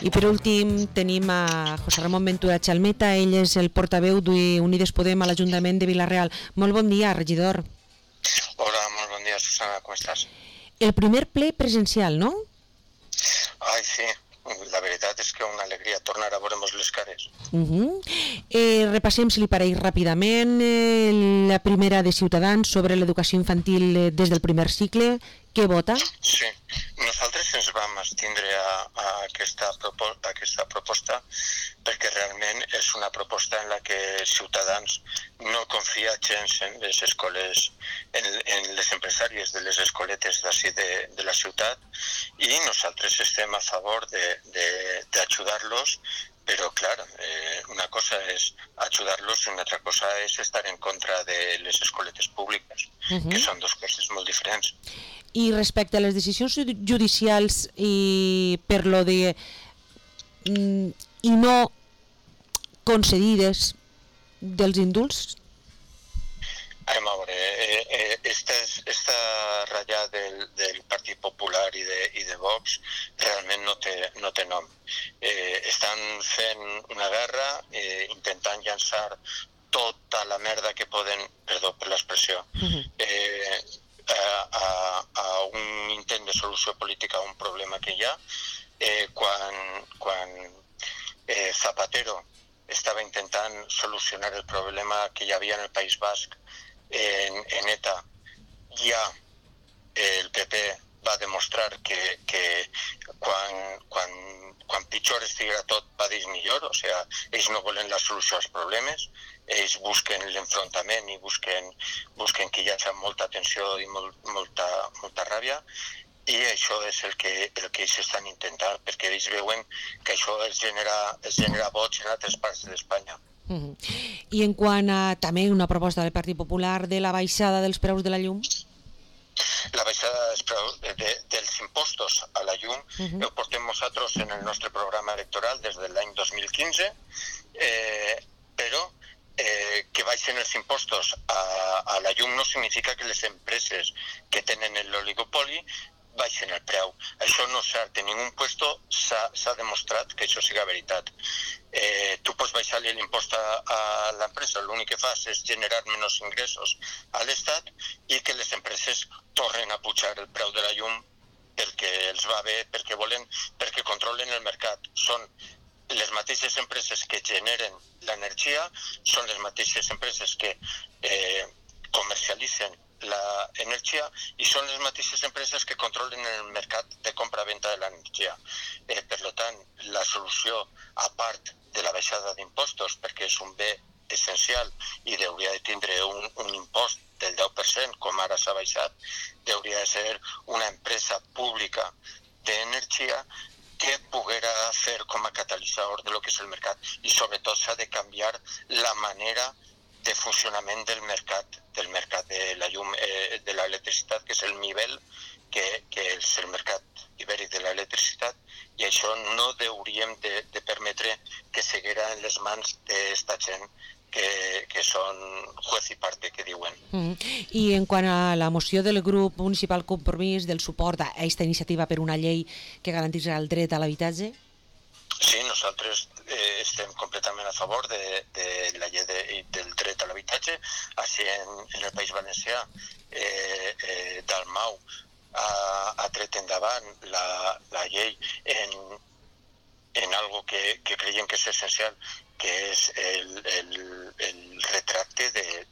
I per últim tenim a José Ramon Ventura Chalmeta, ell és el portaveu d'Unides Podem a l'Ajuntament de Vila-real. Molt bon dia, regidor. Hola, molt bon dia, Susana, com estàs? El primer ple presencial, no? Ai, sí, la veritat és que una alegria tornar a veure-nos les cares. Repassem, si li pareix, ràpidament la primera de Ciutadans sobre l'educació infantil des del primer cicle. Què vota? Sí, nosaltres ens vam abstindre a aquesta proposta perquè realment és una proposta en la que Ciutadans no confia gens en les escoles, en les empresàries de les escoletes d'ací de la ciutat, i nosaltres estem a favor d'ajudar-los, però clar, una cosa és ajudar-los i una altra cosa és estar en contra de les escoletes públiques, que són dues coses molt diferents. I respecte a les decisions judicials i per lo de i no concedides dels indults? A veure, esta ratlla del Partit Popular i de Vox realment no té nom. Estan fent una guerra, intentant llançar tota la merda que poden, perdó per l'expressió, a un intent de solució política a un problema que hi ha. Quan Zapatero estava intentant solucionar el problema que hi havia en el País Basc en ETA, ja el PP va demostrar que quan pitjor estiguera tot va dir millor, o sigui, ells no volen la solució als problemes, ells busquen l'enfrontament i busquen que hi hagi molta tensió i molta ràbia, i això és el que ells estan intentant, perquè ells veuen que això es genera vots en altres parts d'Espanya. I en quant a també una proposta del Partit Popular de la baixada dels preus de la llum? La baixada dels preus dels impostos a la llum ho portem nosaltres en el nostre programa electoral des de l'any 2015, però que baixen els impostos a la llum no significa que les empreses que tenen l'oligopoli baixen el preu. Això no és cert. En ningú puesto s'ha demostrat que això siga veritat. Tu pots baixar-li l'impost a l'empresa, l'únic que fas és generar menys ingressos a l'Estat i que les empreses tornen a pujar el preu de la llum perquè els va bé, perquè controlen el mercat. Són les mateixes empreses que generen l'energia, són les mateixes empreses que comercialitzen l'energia i són les mateixes empreses que controlen el mercat de compra-venta de l'energia. Per tant, la solució, a part de la baixada d'impostos, perquè és un bé essencial i hauria de tindre un impost del 10%, com ara s'ha baixat, hauria de ser una empresa pública d'energia que poguera fer com a catalitzador de lo que és el mercat, i sobretot s'ha de canviar la manera de funcionament del mercat de la llum, de l'electricitat, que és el nivell, que és el mercat ibèric de l'electricitat, i això no hauríem de permetre que seguera en les mans d'esta gent que són juez i parte, que diuen. I en quant a la moció del grup municipal Compromís del suport a aquesta iniciativa per una llei que garantirà el dret a l'habitatge? Sí, nosaltres estem completament a favor de la llei del dret a l'habitatge. Així en el País Valencià, Dalmau ha tret endavant la llei en algo que creiem que és essencial, que és el retracte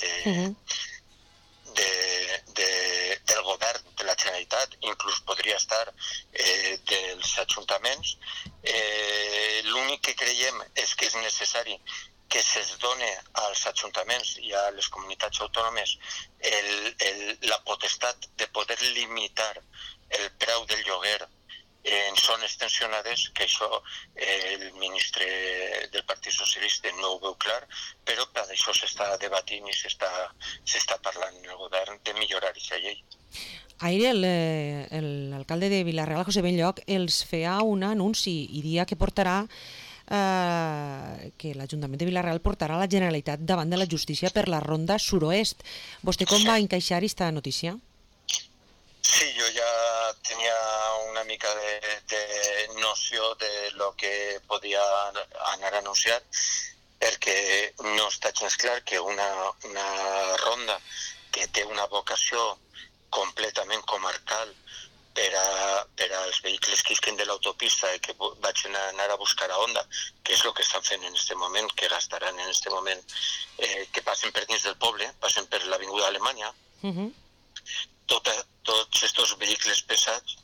del govern de la Generalitat, inclús podria estar dels ajuntaments. L'únic que creiem és que és necessari que se'ls doni als ajuntaments i a les comunitats autònomes la potestat de poder limitar el preu del lloguer en zones tensionades, que això el ministre del Partit Socialista no ho veu clar, però per això s'està debatint i s'està parlant en el govern de millorar aquesta llei. Ahir l'alcalde de Vila-real, José Benlloch, els feia un anunci i dia que portarà que l'Ajuntament de Vila-real portarà la Generalitat davant de la justícia per la ronda suroest. Vostè com va encaixar aquesta notícia? Sí, jo jo ja tenia una mica de noció de lo que podia anar anunciat, perquè no està gens clar que una ronda que té una vocació completament comarcal per als vehicles que isquen de l'autopista i que vaig anar a buscar a Onda, que és el que estan fent en aquest moment, que gastaran en aquest moment, que passen per dins del poble, passen per l'Avinguda Alemanya. Tots aquests vehicles pesats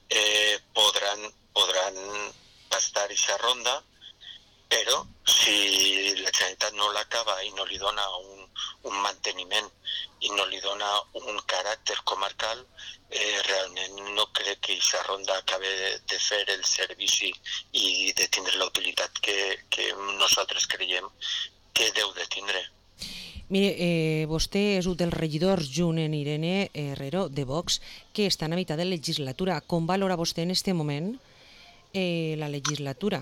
podran gastar aquesta ronda, però si la Generalitat no l'acaba i no li dona un manteniment i no li dona un caràcter comarcal, realment no crec que aquesta ronda acabi de fer el servici i de tindre la utilitat que nosaltres creiem que deu de tindre. Mire, vostè és un dels regidors, junt amb Irene Herrero, de Vox, que estan a mitjà de legislatura. Com valora vostè en aquest moment la legislatura?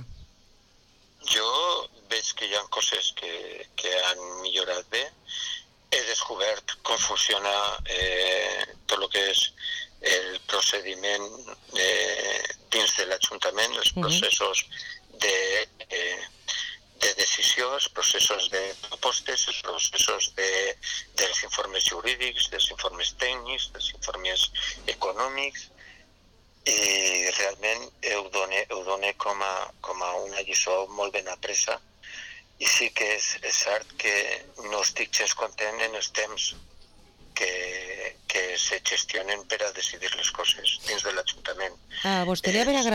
Jo veig que hi ha coses que han millorat bé. He descobert com funciona tot el que és el procediment dins de l'Ajuntament, els processos de decisió, els processos de propostes, els processos dels informes jurídics, dels informes tècnics, dels informes econòmics, i realment ho done com a una lliçó molt ben apresa. I sí que és cert que no estic gens content en els temps que se gestionen per a decidir les coses dins de l'Ajuntament. A vostè li hauria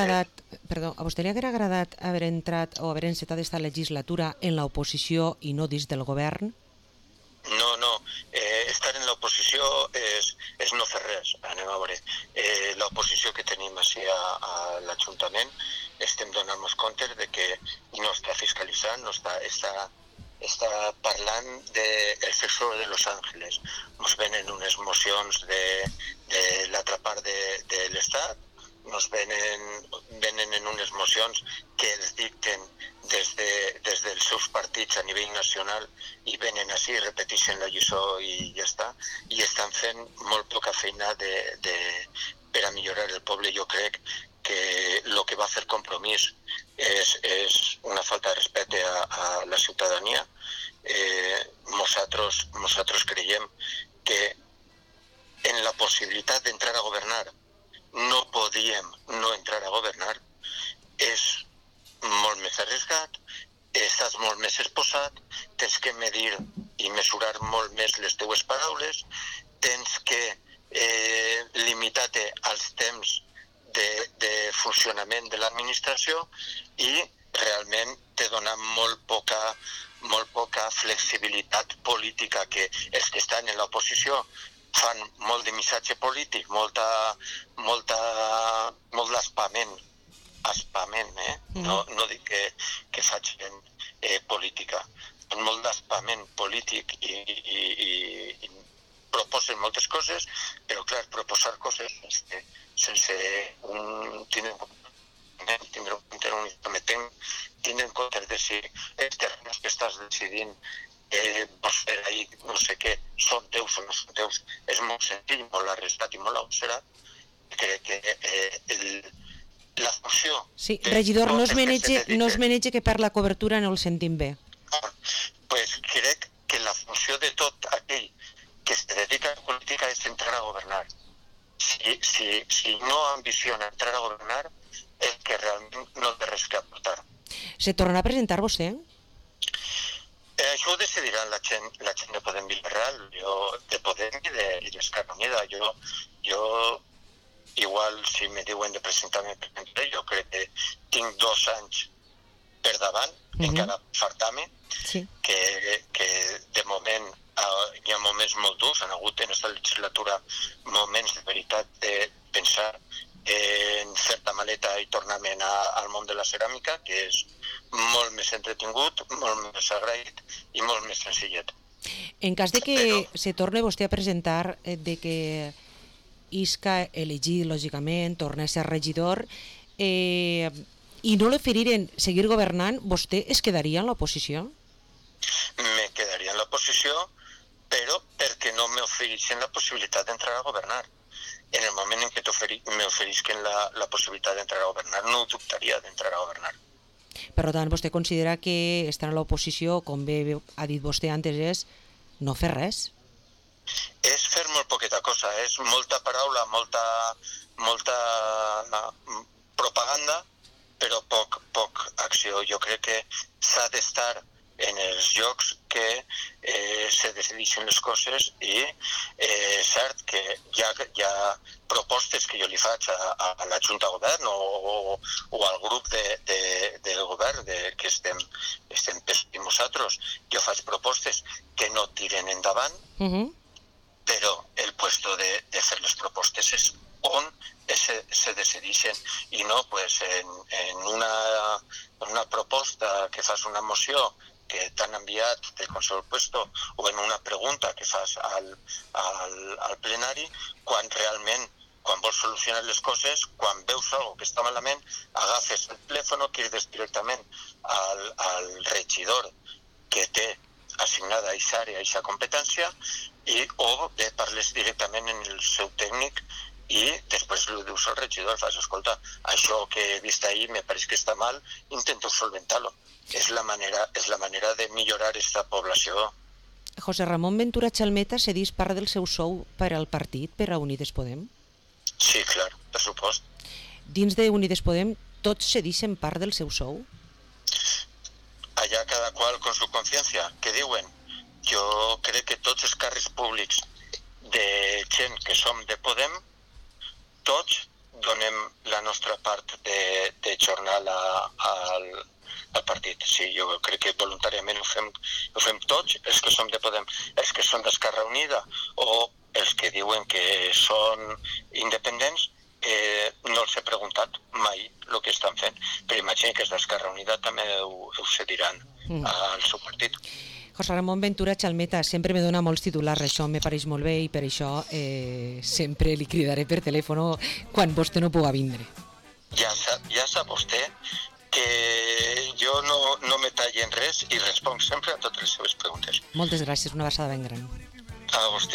agradat haver entrat o haver encetat aquesta legislatura en l'oposició i no dins del govern? No. Estar en l'oposició és no fer res. Anem a veure. L'oposició que tenim així a l'Ajuntament estem donant-nos compte de que no està fiscalitzant, no està parlant del sector de Los Ángeles. Ens venen unes mocions de l'altra part de l'Estat, ens venen en unes mocions que els dicten des dels seus partits a nivell nacional i venen així, repeteixen la lliçó i ja està, i estan fent molt poca feina per a millorar el poble. Jo crec que el que va fer Compromís és una falta de respecte a la ciutadania. Nosaltres creiem que en la possibilitat d'entrar a governar no podíem no entrar a governar, és molt més arriscat, estàs molt més exposat, tens que medir i mesurar molt més les teues paraules, tens que limitar-te als temps de funcionament de l'administració i realment te dona molt poca flexibilitat política, que els que estan en l'oposició fan molt de missatge polític, molt d'espament, no dic que facin política, fan molt d'espament polític i proposen moltes coses, però clar, proposar coses sense tindre en compte de si els terrenys que estàs decidint vols fer ahir, no sé què, són teus o no són teus, és molt senzill, molt arriscat i molt agosarat. Crec que la funció... Sí, regidor, no es menege que per la cobertura no el sentim bé. Pues crec que la funció de tot aquell que es dedica a la política és entrar a governar. Si no ambiciona entrar a governar, és que realment no té res que aportar. Se tornarà a presentar vostè? Això ho decidirà la gent de Podem Villarreal, de Podem i d'Esquerra Unida. Jo, igual, si me diuen de presentar-me, jo crec que tinc 2 anys per davant, encara faltar-me, que de moment hi ha moments molt durs, han hagut en aquesta legislatura moments de veritat de pensar en certa maleta i tornar-me al món de la ceràmica, que és molt més entretingut, molt més agraït i molt més senzillet. En cas de que se torni vostè a presentar, de que isca elegit, lògicament, torna a ser regidor, i no l'oferiren seguir governant, vostè es quedaria en l'oposició? Me quedaria en l'oposició, però perquè no m'ofereixen la possibilitat d'entrar a governar. En el moment en què t'ofereixen m'oferisquen la possibilitat d'entrar a governar. No dubtaria d'entrar a governar. Per tant, vostè considera que estar a l'oposició, com bé ha dit vostè antes, és no fer res? És fer molt poqueta cosa, és molta paraula, molta propaganda, però poc acció. Jo crec que s'ha d'estar en els llocs que se decideixen les coses i és cert que hi ha propostes que jo li faig a la Junta de Govern o al grup de govern que estem nosaltres. Jo faig propostes que no tiren endavant, però el puesto de fer les propostes és on se decideixen i no pues, en una proposta que fas una moció que t'han enviat del Consell del Puesto o en una pregunta que fas al plenari, quan realment, quan vols solucionar les coses, quan veus alguna que està malament, agafes el telèfon, crides directament al regidor que té assignada a aquesta àrea, a aquesta competència, o bé parles directament en el seu tècnic i després li dius al regidor, fas, escolta, això que he vist ahir me pareix que està mal, intento solventar-lo. És la manera de millorar aquesta població. José Ramón Ventura Chalmeta cedís part del seu sou per al partit, per a Unides Podem? Sí, clar, per supost. Dins de Unides Podem tots cedixen part del seu sou? Allà cada qual con su conciencia, que diuen. Jo crec que tots els càrrecs públics de gent que som de Podem, tots donem la nostra part de jornal al partit. Sí, jo crec que voluntàriament ho fem tots, els que som de Podem, els que són d'Esquerra Unida o els que diuen que són independents, no els he preguntat mai el que estan fent, però imagino que els d'Esquerra Unida també ho cediran al seu partit. José Ramón Ventura Chalmeta, sempre me dona molts titulars, això me pareix molt bé i per això sempre li cridaré per telèfon quan vostè no puga vindre. Ja sap vostè que jo no me tallo en res i responc sempre a totes les seves preguntes. Moltes gràcies, una abraçada ben gran. A vostè.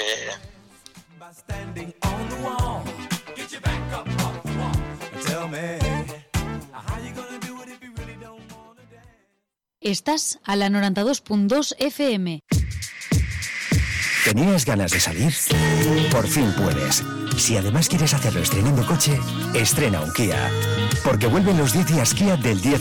Estás a la 92.2 FM. ¿Tenías ganas de salir? Por fin puedes. Si además quieres hacerlo estrenando coche, estrena un Kia. Porque vuelven los 10 días Kia del 10